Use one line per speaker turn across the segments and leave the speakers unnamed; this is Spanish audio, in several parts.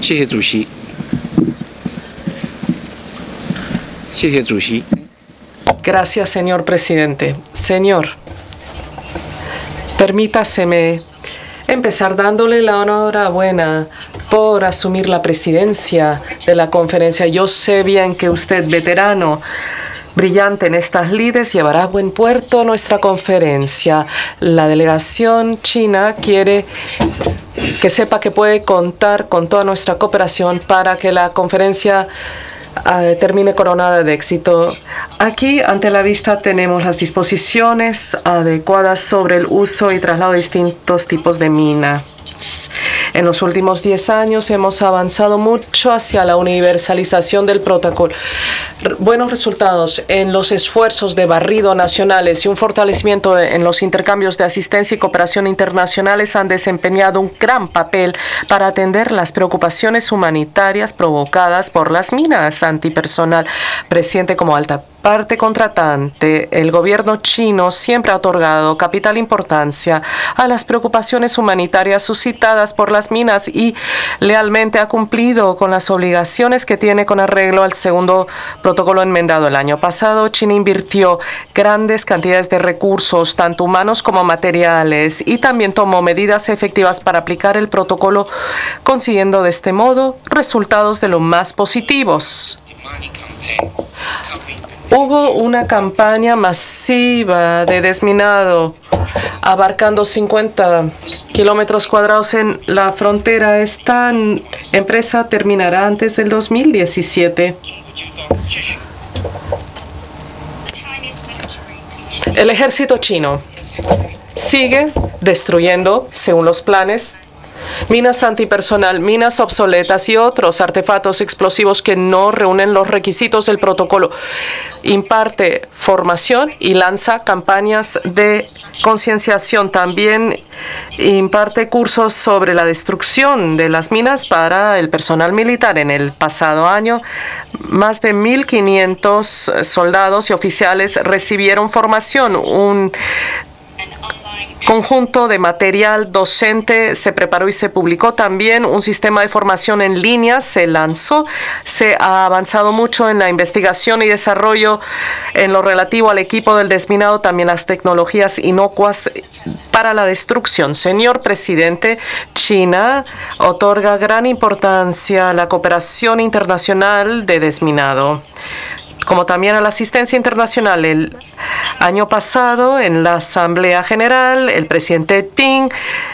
谢谢主席。谢谢主席。
Gracias, señor presidente. Señor, permítaseme empezar dándole la enhorabuena por asumir la presidencia de la conferencia. Yo sé bien que usted, veterano, brillante en estas lides, llevará a buen puerto nuestra conferencia. La delegación china quiere que sepa que puede contar con toda nuestra cooperación para que la conferencia termine coronada de éxito. Aquí, ante la vista, tenemos las disposiciones adecuadas sobre el uso y traslado de distintos tipos de minas. En los últimos 10 años hemos avanzado mucho hacia la universalización del protocolo. Buenos resultados en los esfuerzos de barrido nacionales y un fortalecimiento en los intercambios de asistencia y cooperación internacionales han desempeñado un gran papel para atender las preocupaciones humanitarias provocadas por las minas antipersonal. Presidente, como alta parte contratante, el gobierno chino siempre ha otorgado capital importancia a las preocupaciones humanitarias suscitadas por las minas y lealmente ha cumplido con las obligaciones que tiene con arreglo al segundo protocolo enmendado. El año pasado, China invirtió grandes cantidades de recursos, tanto humanos como materiales, y también tomó medidas efectivas para aplicar el protocolo, consiguiendo de este modo resultados de lo más positivos. Hubo una campaña masiva de desminado abarcando 50 kilómetros cuadrados en la frontera. Esta empresa terminará antes del 2017. El ejército chino sigue destruyendo, según los planes, minas antipersonal, minas obsoletas y otros artefactos explosivos que no reúnen los requisitos del protocolo. Imparte formación y lanza campañas de concienciación. También imparte cursos sobre la destrucción de las minas para el personal militar. En el pasado año, más de 1.500 soldados y oficiales recibieron formación. Un conjunto de material docente se preparó y se publicó. También un sistema de formación en línea se lanzó. Se ha avanzado mucho en la investigación y desarrollo en lo relativo al equipo del desminado, también las tecnologías inocuas para la destrucción. Señor presidente, China otorga gran importancia a la cooperación internacional de desminado, como también a la asistencia internacional. El año pasado, en la Asamblea General, el presidente Ding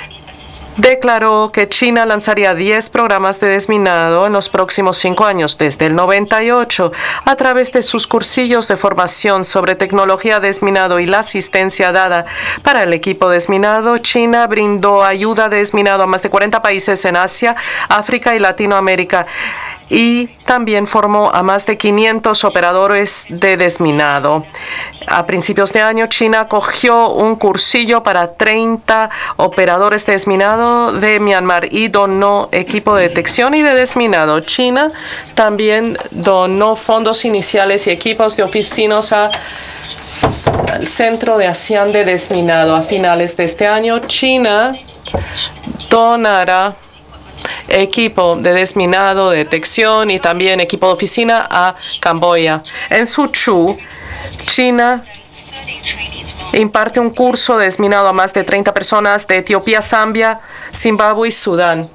declaró que China lanzaría 10 programas de desminado en los próximos 5 años. Desde el 98, a través de sus cursillos de formación sobre tecnología de desminado y la asistencia dada para el equipo desminado, China brindó ayuda de desminado a más de 40 países en Asia, África y Latinoamérica, y también formó a más de 500 operadores de desminado. A principios de año, China acogió un cursillo para 30 operadores de desminado de Myanmar y donó equipo de detección y de desminado. China también donó fondos iniciales y equipos de oficinas al Centro de ASEAN de Desminado. A finales de este año, China donará equipo de desminado, de detección y también equipo de oficina a Camboya. En Suzhou, China imparte un curso de desminado a más de 30 personas de Etiopía, Zambia, Zimbabue y Sudán.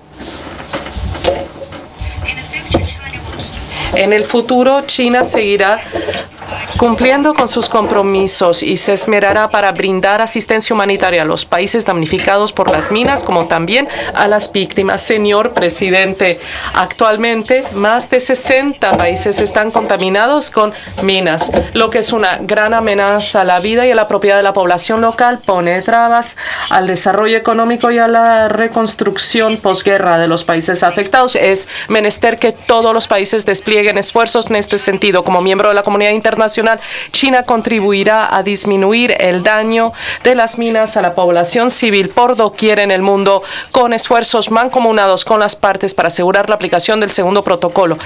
En el futuro, China seguirá cumpliendo con sus compromisos y se esmerará para brindar asistencia humanitaria a los países damnificados por las minas, como también a las víctimas. Señor presidente, actualmente más de 60 países están contaminados con minas, lo que es una gran amenaza a la vida y a la propiedad de la población local. Pone trabas al desarrollo económico y a la reconstrucción posguerra de los países afectados. Es menester que todos los países desplieguen esfuerzos en este sentido. Como miembro de la comunidad internacional, China contribuirá a disminuir el daño de las minas a la población civil por doquier en el mundo, con esfuerzos mancomunados con las partes para asegurar la aplicación del segundo protocolo.